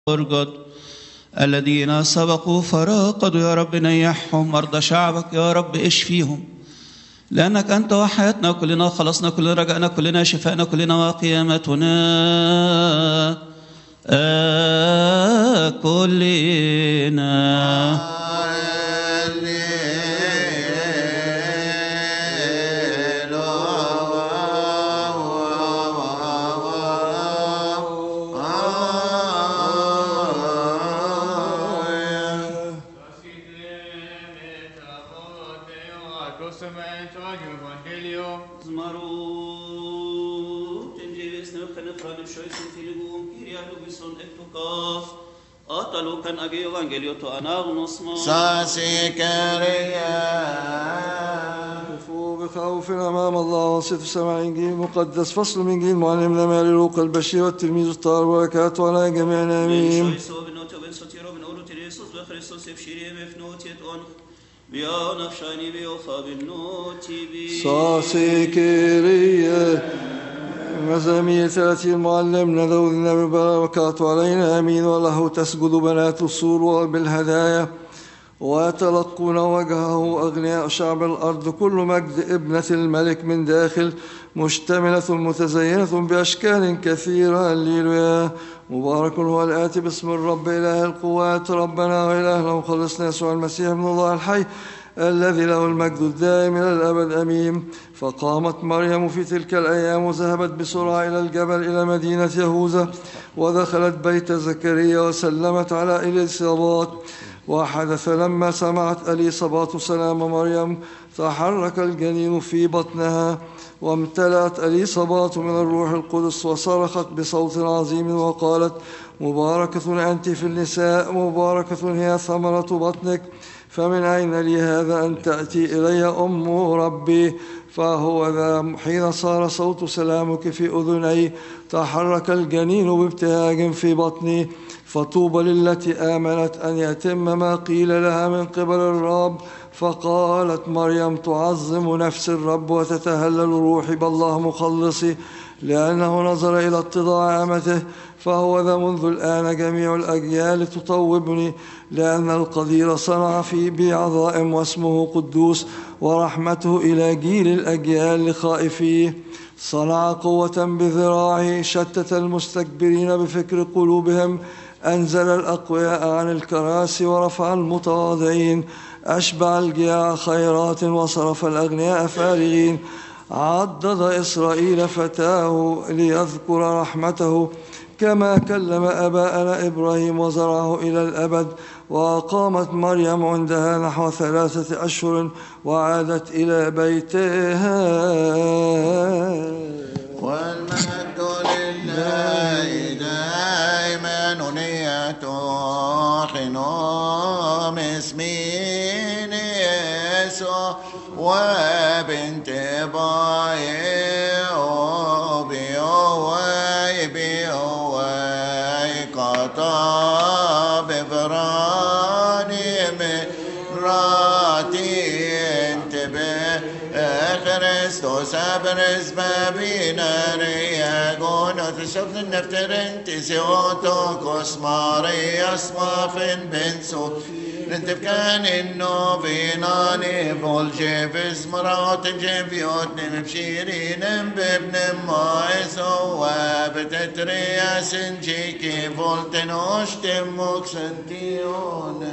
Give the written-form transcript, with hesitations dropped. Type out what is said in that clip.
ارقد الذين سبقوا فراقدوا يا رب نيحهم، مرضى شعبك يا رب اشفيهم، لأنك أنت وحياتنا كلنا، خلصنا كلنا، رجعنا كلنا، شفاءنا كلنا، وقيامتنا كلنا. وقفوا بخوف أمام الله وصف سماع إنجيل مقدس. فصل من إنجيل معلمنا ماري لوقا البشير والتلميذ الطاهر، وبركاته على جميعنا آمين. صاسيكيرية مزامير 30 معلمنا داود النبي بركاته علينا آمين. وله تسجد بنات السور وبالهدايا، ويتلقون وجهه أغنياء شعب الأرض. كل مجد ابنة الملك من داخل، مشتملة متزينة بأشكال كثيرة. هللويا. مبارك هو الآتي باسم الرب إله القوات، ربنا وإلهنا ومخلصنا يسوع المسيح ابن الله الحي، الذي له المجد الدائم إلى الأبد آمين. فقامت مريم في تلك الأيام وذهبت بسرعة إلى الجبل إلى مدينة يهوذا، ودخلت بيت زكريا وسلمت على إليصابات. وحدث لما سمعت إليصابات سلام مريم تحرك الجنين في بطنها، وامتلأت إليصابات من الروح القدس، وصرخت بصوت عظيم وقالت: مباركة أنت في النساء، مباركة هي ثمرة بطنك. فمن أين لي هذا أن تأتي إلي أم ربي؟ فهو ذا حين صار صوت سلامك في أذني تحرك الجنين بابتهاج في بطني. فطوبى للتي آمنت أن يتم ما قيل لها من قبل الرب. فقالت مريم: تعظم نفس الرب وتتهلل روحي بالله مخلصي، لأنه نظر إلى اتضاع أمته. فهو ذا منذ الآن جميع الأجيال تطوبني، لأن القدير صنع في بي عظائم، واسمه قدوس، ورحمته إلى جيل الأجيال لخائفيه. صنع قوة بذراعه، شتت المستكبرين بفكر قلوبهم، أنزل الأقوياء عن الكراسي، ورفع المتواضعين، أشبع الجياع خيرات، وصرف الأغنياء فارغين. عضد إسرائيل فتاه ليذكر رحمته، كما كلم أباءنا إبراهيم وزرعه إلى الأبد. وقامت مريم عندها نحو 3 أشهر، وعادت إلى بيتها. والمجد لله دائما خنوم اسمين يسوع وبنت باي قطاب فراني مراتي انتبه Χριστός άπερες παπίναρια γόνατος από την ευτερέντη σε ότο κοσμαρίας μαφεν μπενσο δεν τευκάνει νοβινάνι βολγεύες μαράτεν γεβιότνε με ψηρίνεν πέπνε μάεσο βαπετετρία σεντζίκη βολτεν όστε μοξαντιόνε